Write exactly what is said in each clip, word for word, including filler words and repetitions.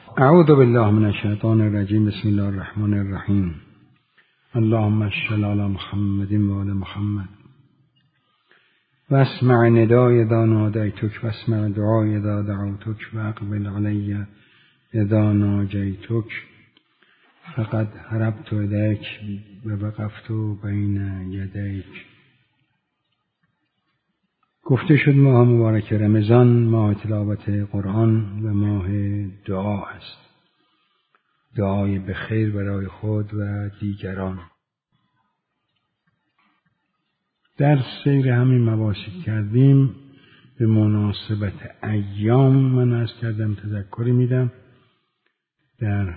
اعوذ بالله من الشیطان الرجیم. بسم الله الرحمن الرحیم. اللهم صل علی محمد و آل محمد و اسمع ندای اذا نادیتک و اسمع دعای اذا دعوتک و اقبل علی اذا ناجیتک فقد هربت الیک و وقفت بین یدیک. گفته شد ماه مبارک رمضان ماه تلاوت قرآن و ماه دعا است. دعای بخیر برای خود و دیگران. در سیر همین مباحثی کردیم به مناسبت ایام من عرض کردم تذکری میدم. در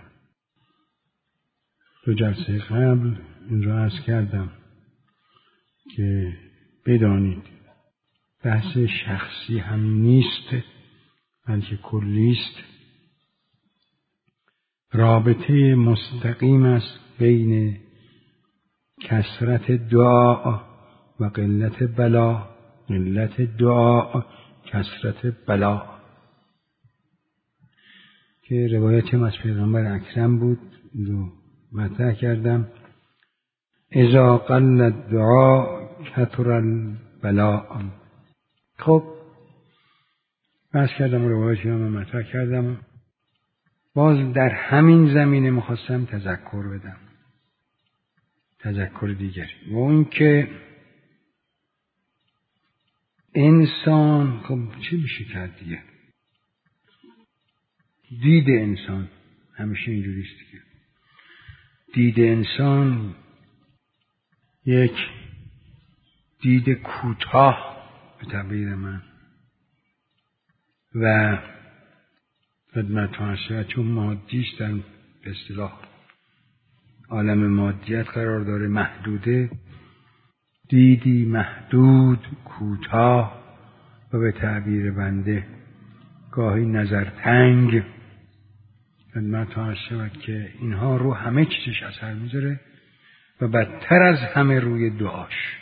دو جلسه قبل این را عرض کردم که بدانید بحث شخصی هم نیست بلکه کلی است. رابطه مستقیم است بین کثرت دعا و قلت بلا، قلت دعا کثرت بلا، که روایت از پیغمبر اکرم بود رو مطرح کردم. اذا قل الدعا کثر البلاء. خب بحث کردم، روایتی رو مطرح کردم. باز در همین زمینه میخواستم تذکر بدم، تذکر دیگری، و اون که انسان خب چی میشه کرد دیگه؟ دید انسان همیشه اینجوریست که دید انسان یک دید کوتاه به تعبیر من و خدمت هست، چون مادیست، در به اصطلاح عالم مادیت قرار داره، محدوده، دیدی محدود کوتاه و به تعبیر بنده گاهی نظر تنگ. خدمت هست که اینها رو همه چیزش اثر میذاره و بدتر از همه روی دعاش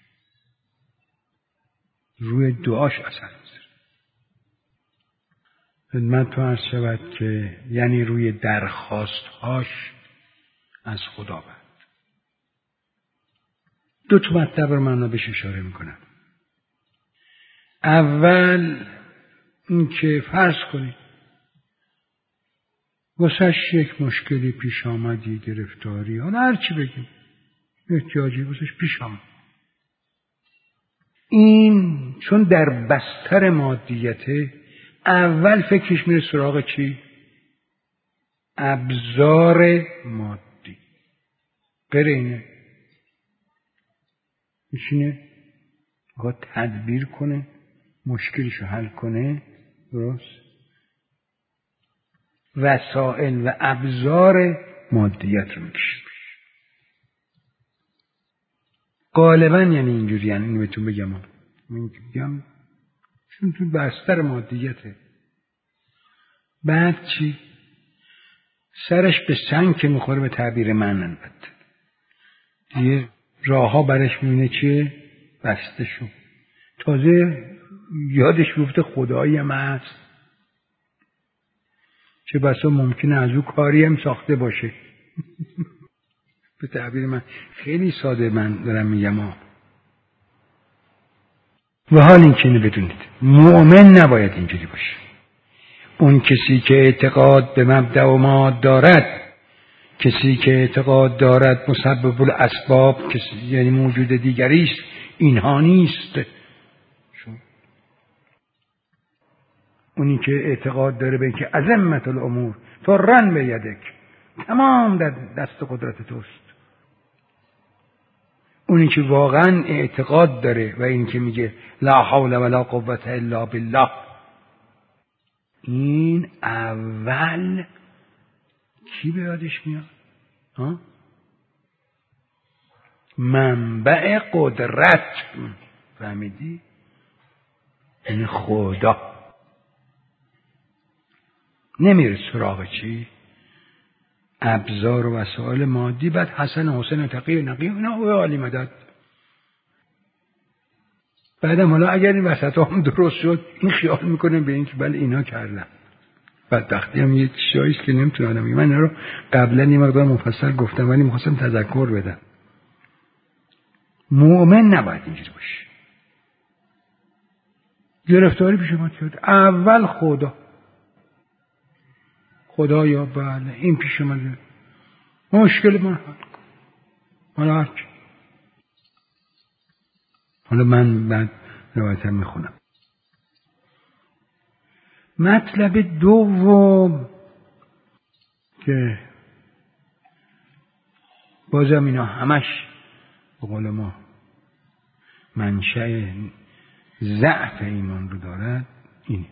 روی دعاش اثر میذاره. خدمت تو عرض شود که یعنی روی درخواستهاش از خدا بند. دو تا مطلب رو من بهش اشاره میکنم. اول این که فرض کنید واسهش یک مشکلی پیش آمدی، گرفتاری، حالا هر چی بگیم، احتیاجی واسهش پیش آمد. این چون در بستر مادیته، اول فکرش میره سراغ چی؟ ابزار مادی. غیر اینه میشینه میخواد تدبیر کنه، مشکلشو حل کنه. درست؟ وسائل و ابزار مادیت رو میکشه. غالبا یعنی اینجوری، یعنی اینو بهتون بگم من بگم چون تو بستر مادیته. بعد چی؟ سرش به سنگ که میخوره، به تعبیر من البته، یه راه ها برش میبینه چیه؟ بسته شد. تازه یادش بیفته خدایی هم هست، چه بسا ممکنه از او کاری هم ساخته باشه. به تعبیر من خیلی ساده من دارم میگم ها. و حال این که بدونید مؤمن نباید اینجوری باشه. اون کسی که اعتقاد به مبدأ و ماد دارد، کسی که اعتقاد دارد مسبب الاسباب کسی یعنی موجود دیگری است، اینها نیست. اونی که اعتقاد داره به اینکه عظمت الامور ترن به یدک، تمام در دست قدرت توست، اونی که واقعا اعتقاد داره و این که میگه لا حول ولا قوة الا بالله، این اول کی به یادش میاد؟ ها؟ منبع قدرت. فهمیدی؟ این خدا. نمیره سراغ چی؟ ابزار و وسایل مادی. بعد حسن حسین تقی نقی اینا او عالی مدد. بعدم حالا اگر این وسط هم درست شد، این خیال میکنه به این که بله اینا کردن. بدبختی هم یه چیزاییست که نمیتونم. من اینا رو قبلا یه مقدار مفصل گفتم ولی میخواستم تذکر بدم. مؤمن نباید اینجوری باشه. گرفتاری پیش ما کرد. اول خدا خدا یا بله این پیش اومده مشکل من حل کن. حالا هرچی. حالا من بعد روایتم میخونم. مطلب دوم که بازم اینا همش به قول ما منشأ ضعف ایمان رو دارد اینه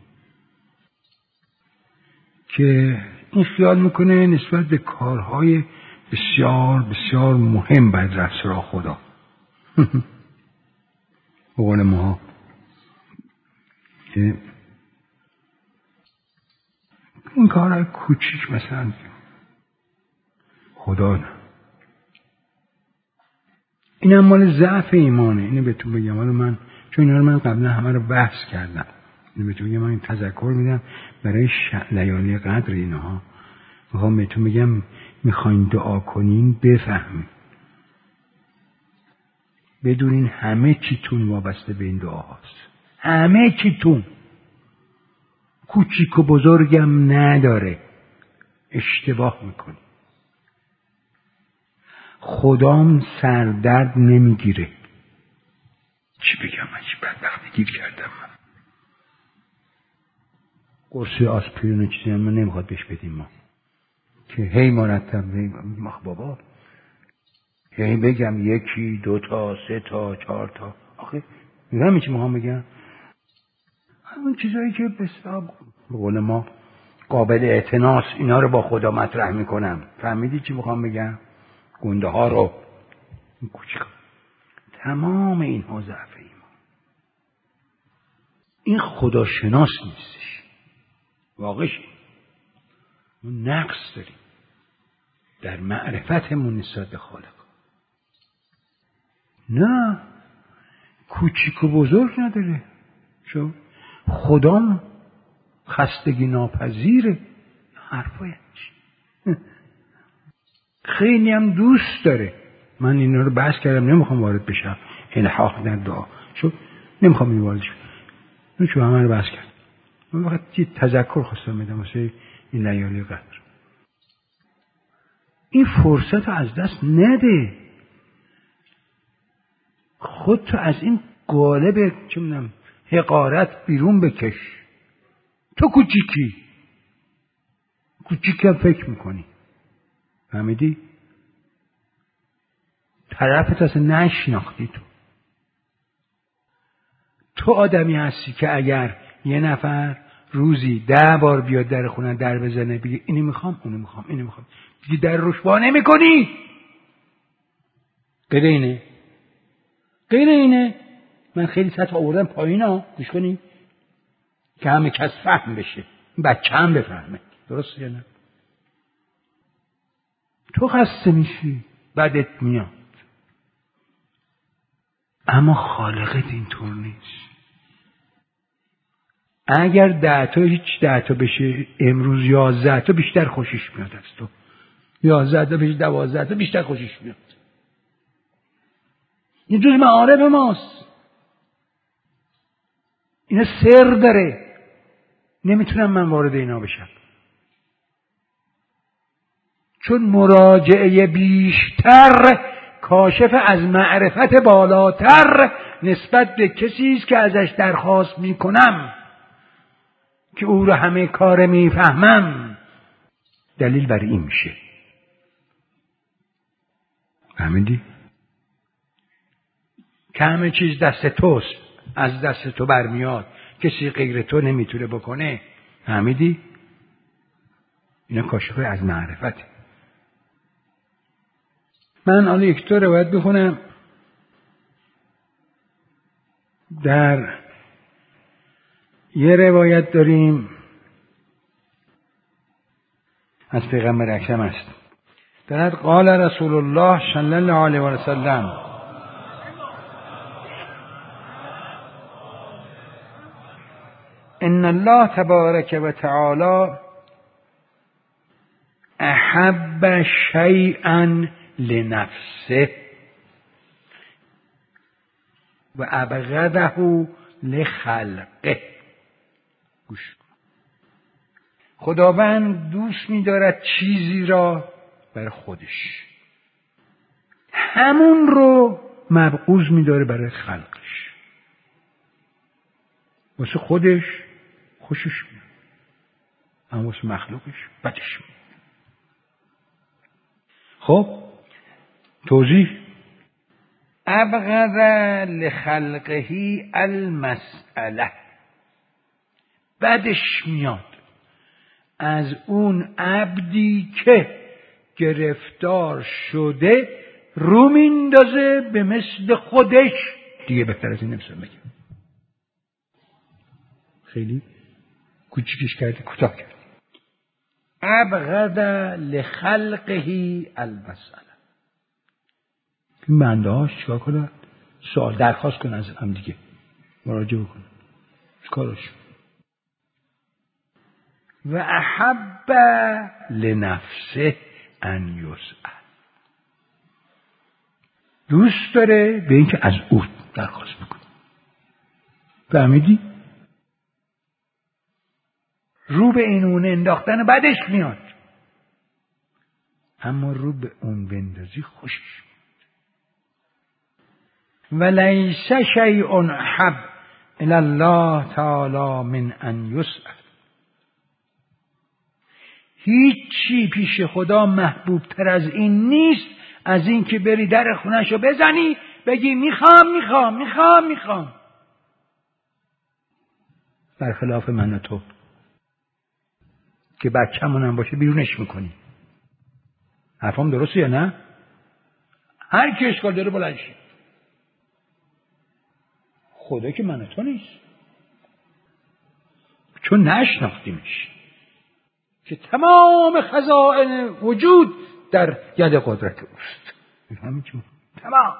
که این خیال میکنه نسبت به کارهای بسیار بسیار مهم باید رفت سراغ خدا. به قول ما که این کارهای کوچیک مثلا خدا نه. این هم مال ضعف ایمانه. اینو بهتون بگم. حالا من چون اینا رو من قبلا همه رو بحث کردم، اینو بهتون بگم. من این تذکر میدم برای لیالی قدر اینها. میخوام بهتون بگم میخواین دعا کنین بفهمین، بدونین همه چیتون وابسته به این دعا هست. همه چیتون، کوچیک و بزرگم نداره. اشتباه میکنی. خدام سردرد نمیگیره. چی بگم؟ من چی بدبختی گیر کردم. من قرص آسپرین و چیزی من نمیخواد بهش بدیم ما که هی مرتب مخ بابا هی بگم یکی دو تا سه تا چهار تا. آخه میگم چی میخوام بگم؟ همون چیزایی که به حساب به قول ما قابل اعتناس، اینا رو با خدا مطرح میکنم. فهمیدی چی میخوام بگم؟ گنده ها رو، این کوچیکا، تمام اینها ضعف ایمان. این خداشناس نیستش. واقعش ما نقص داریم در معرفتمون نسبت به خالق. نه کوچیک و بزرگ نداره. شو خدام خستگی ناپذیره. حرفای چی؟ خیلی هم دوست داره. من اینا رو بحث کردم، نمیخوام وارد بشم الحاح در دعا. شو نمیخوام این وارد شم. اون چون همه رو بحث کردم. من فقط یه تذکر خواستم بدم واسه این لیالی قدر. این فرصت رو از دست نده. خودتو از این قالب چه میدونم حقارت بیرون بکش. تو کوچیکی کوچیکم فکر میکنی. فهمیدی؟ طرفت اصلا نشناختی. تو تو آدمی هستی که اگر یه نفر روزی ده بار بیاد در خونه در بزنه بگه اینی میخوام اونو میخوام اینو میخوام، دیگه در روش وا نمی‌کنی. غیر اینه غیر اینه من خیلی سطح آوردم پایینا، گوش کنی که همه کس فهم بشه، بچه هم بفهمه. درسته یا نه؟ تو خسته میشی، بدت میاد، اما خالقت اینطور نیست. اگر ده تا هیچ ده تا بشه امروز یازده تا بیشتر خوشش میاد از تو. یازده تا بشه دوازده تا بیشتر خوشش میاد. این جز معارف ماست. اینا سر داره، نمیتونم من وارد اینا بشم. چون مراجعه بیشتر کاشف از معرفت بالاتر نسبت به کسی است که ازش درخواست میکنم که او رو همه کار میفهمم. دلیل بر این میشه. فهمیدی؟ که همه چیز دست توست، از دست تو برمیاد، کسی غیر تو نمیتونه بکنه. فهمیدی؟ اینا کاشف از معرفت. من حالا یک تا روایت بخونم. در یه روایت داریم از پیغمبر اکرم است. در قال رسول الله صلی الله علیه و سلم ان الله تبارک و تعالی احب شیئا لنفسه و ابغضه لخلقه. گوش کن. خداوند دوست می‌دارد چیزی را برای خودش، همون رو مبغوض می‌داره برای خلقش. واسه خودش خوشش میاد، اما واسه مخلوقش بدش میاد. خب توضیح: ابغض لخلقه المسئله، بدش میاد از اون عبدی که گرفتار شده رو میندازه به مثل خودش. دیگه بهتر از این نمیشه بگم، خیلی کوچیکش کردی، کوتاه کردی. ابغض لخلقه المسئله. این بنده هاش چیکار کنن؟ سوال درخواست کن از هم دیگه، مراجعه کن، کارش. و احب لنفسه ان یسأل، دوست داره به این که از او درخواست بکن. فهمیدی؟ رو به این اون انداختن بدش میاد، اما رو به اون بندازی خوشش میاد. ولیس شیء احب الی الله تعالی من ان یسأل، هیچی پیش خدا محبوب تر از این نیست از این که بری در خونه‌شو بزنی بگی میخوام میخوام میخوام میخوام. برخلاف من و تو که بچه‌مون هم باشه بیرونش میکنی. حرفام درسته یا نه؟ هر کی اشکال داره بلند شه. خدا که من و تو نیست، چون نشناختیمش که تمام خزائن وجود در ید قدرت اوست. همین چون تمام.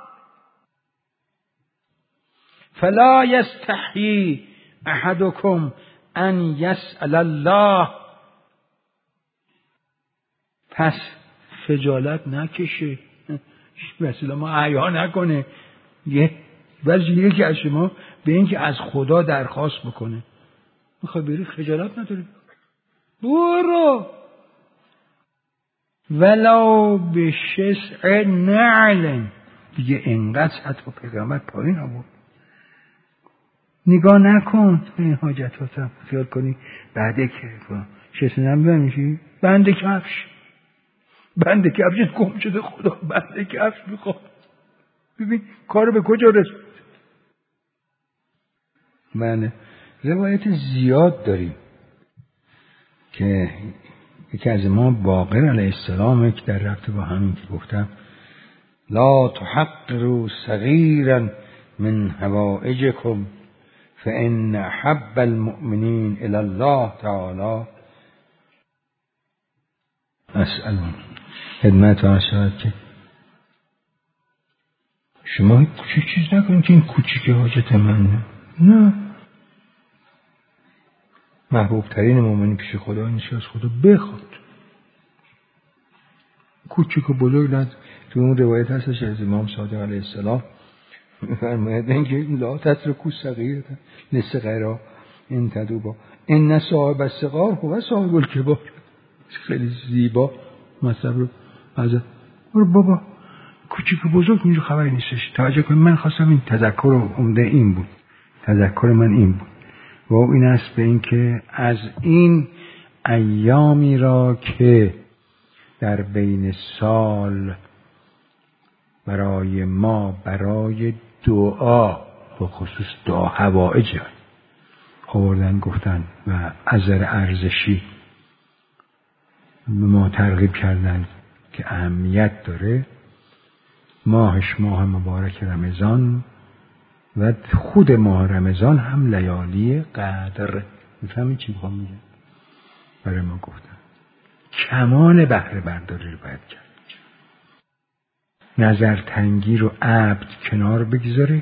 فلا یستحیی احدکم ان یسأل الله، پس خجالت نکشه، مثلا ما عیا نکنه یه ولی یکی از شما به این که از خدا درخواست بکنه. میخوای بری خجالت نداری، برو ولو به شسع نعل. دیگه انقدر سطح و پیغمبر پایین آورد. نگاه نکن این حاجتاتم، خیال کنی بعده که شسع نعل بمیشی بنده کفش، بنده کفشت گم شده، خدا بنده کفش میخواد. ببین کارو به کجا رسید. من روایت زیاد داریم که یکی از ما باقر علیه السلام که در رابطه با همین که گفتم لا تحقروا صغیرا من حوائجکم فان احب المؤمنین الی الله تعالی اسألون. خدمت ها شد که شما کوچیک چیز نکنید که این کوچیک حاجت من نه. محبوب ترین مومنی پیش خدا این از خدا بخواد. کوچیک و بزرگ نه. تو اون روایت هستش از امام صادق علیه السلام فرمودن که لا تترکوا صغیرة لصغیرها ان تدوبا ان صاحب الصغار هو صاحب الکبار. خیلی زیبا مطلب رو از برو بابا کوچیک و بزرگ اینجا خبری نیستش. توجه کن، من خواستم این تذکر رو عمده این بود، تذکر من این بود و این است به این که از این ایامی را که در بین سال برای ما برای دعا به خصوص دعا حوائج آوردن گفتن و اثر ارزشی به ما ترغیب کردن که اهمیت داره، ماهش ماه مبارک رمضان و خود ماه رمضان هم لیالی قدر. میفهمی چی میخوام میگم؟ برای ما گفتن کمال بهره برداری رو باید کرد. نظر تنگی رو عبد کنار بگذاره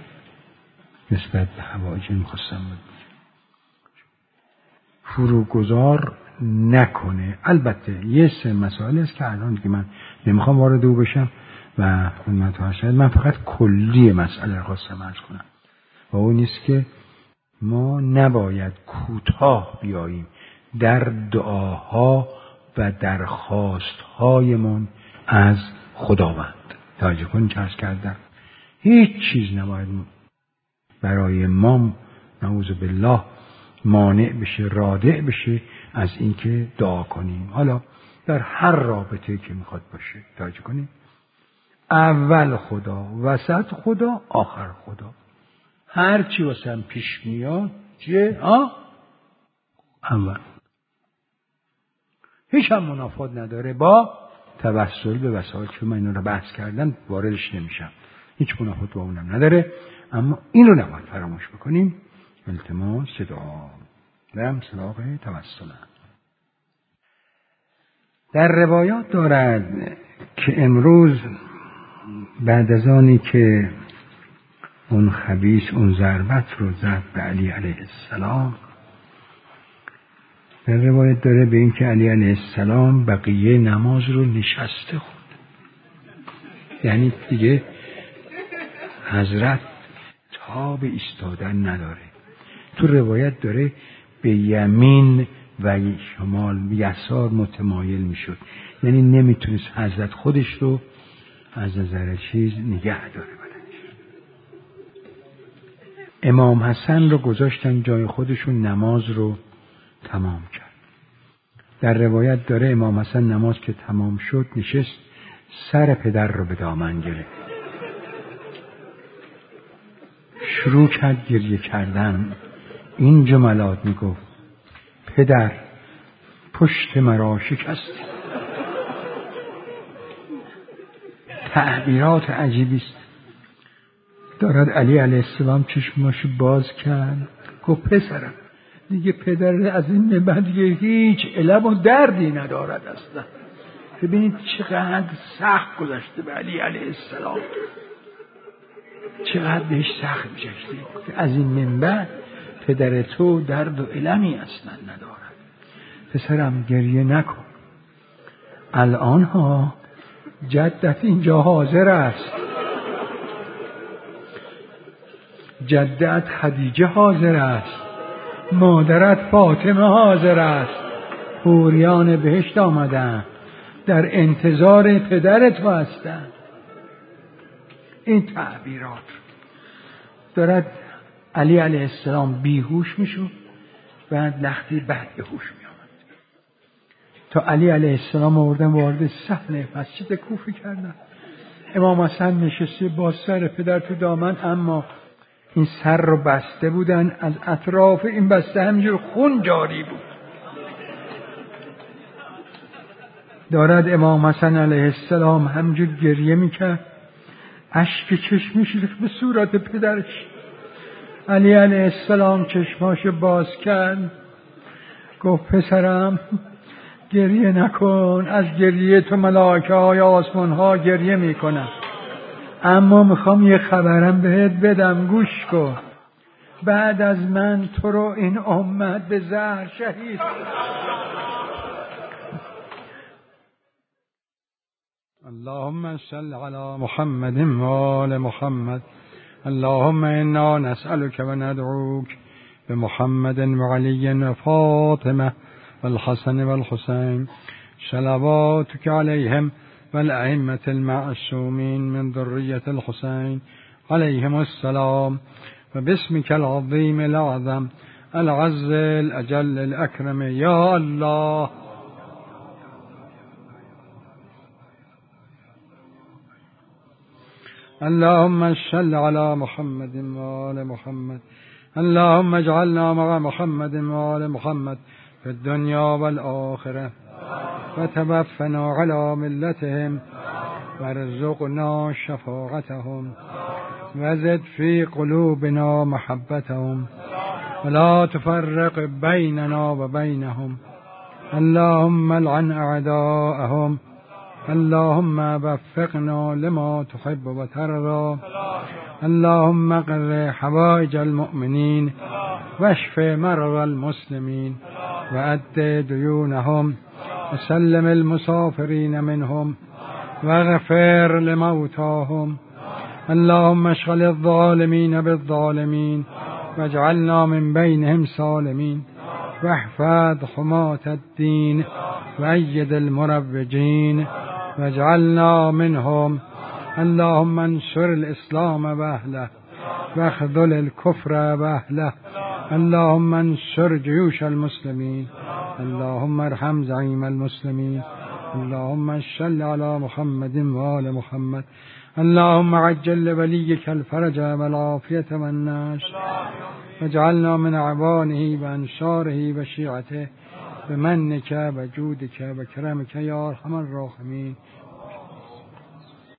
نسبت به حوائج میخواستم بگم. فروگذار نکنه. البته یه سه مسائل است که الان دیگه من نمیخوام وارد او بشم و خدمت هستم. من فقط کلی مسئله رو خواستم عرض کنم و اون نیست که ما نباید کوتاه بیاییم در دعاها و درخواستهایمون از خداوند. توجه کنید که عرض کردم هیچ چیز نباید برای ما نعوذ بالله مانع بشه، رادع بشه از اینکه دعا کنیم. حالا در هر رابطه که میخواد باشه توجه کنید، اول خدا، وسط خدا، آخر خدا. هر چی واسه هم پیش میاد چیه؟ آه؟ اول. هیچ هم منافات نداره با توسل به وسایل که من اینا رو بحث کردم واردش نمیشم. هیچ منافات با اونم نداره، اما این رو نباید فراموش بکنیم. التماس دعا برم سراغ توسل. در روایات دارد که امروز بعد از آنی که اون خبیث اون ضربت رو زد به علی علیه السلام، در روایت داره به این که علی علیه السلام بقیه نماز رو نشسته خود، یعنی دیگه حضرت تاب ایستادن نداره. تو روایت داره به یمین و شمال و یسار متمایل میشد، یعنی نمیتونست حضرت خودش رو از نظر چیز نگه داره. امام حسن رو گذاشتن جای خودشون، نماز رو تمام کرد. در روایت داره امام حسن نماز که تمام شد نشست، سر پدر رو به دامن گرفت، شروع کرد گریه کردن. این جملات میگفت: پدر پشت مرا شکست. تعبیرات عجیبی است. دارد علی علیه السلام چشماشو باز کرد، گفت پسرم دیگه پدر از این به بعد دیگه هیچ علم و دردی ندارد اصلا. ببینید چقدر سخت گذشته به علی علیه السلام، چقدر بهش سخت گذشته. از این من بعد پدر تو درد و علمی اصلا ندارد. پسرم گریه نکن، الان ها جدت اینجا حاضر است، جدت خدیجه حاضر است، مادرت فاطمه حاضر است، حوریان بهشت آمدن در انتظار پدرت هستن. این تعبیرات دارد علی علیه السلام بیهوش میشد، بعد لختی بعد به هوش می آمد. تا علی علیه السلام آوردن وارد صحن مسجد کوفه کردن. امام حسن نشسته با سر پدر تو دامن، اما این سر رو بسته بودن، از اطراف این بسته همینجور خون جاری بود. دارد امام حسن علیه السلام همینجور گریه میکرد، اشک چشمش ریخت به صورت پدرش. علی علیه السلام چشماش باز کرد، گفت پسرم گریه نکن، از گریه تو ملائکه های آسمان ها گریه میکنن، اما میخوام یه خبرم بهت بدم، گوش کن. بعد از من تو رو این امت به زهر شهید. اللهم صل علی محمد و آل محمد. اللهم انا نسألك و ندعوك بمحمد و علی و فاطمه و الحسن و الحسین صلواتك علیهم والأئمة المعصومين من ذرية الحسين عليهم السلام، وباسمك العظيم الأعظم العز الأجل الأكرم يا الله. اللهم صل على محمد وآل محمد. اللهم اجعلنا مع محمد وآل محمد في الدنيا والآخرة، وتوفنا على ملتهم وارزقنا شفاعتهم، وزد في قلوبنا محبتهم، ولا تفرق بيننا وبينهم. اللهم لعن أعداءهم، اللهم وفقنا لما تحب وترضى. اللهم اقض حوائج المؤمنين واشف مرضى المسلمين وأد ديونهم وسلم المسافرين منهم واغفر لموتاهم. اللهم اشغل الظالمين بالظالمين واجعلنا من بينهم سالمين، واحفظ حماة الدين وأيد المروجين واجعلنا منهم. اللهم انصر الإسلام وأهله واخذل الكفر وأهله. اللهم انصر جيوش المسلمين. اللهم ارحم زعيم المسلمين. اللهم صل على محمد وآل محمد. اللهم عجل لوليك الفرج والعافية والنصر، واجعلنا من أعوانه وأنصاره وشيعته بمنك وجودك وكرمك يا أرحم الراحمين.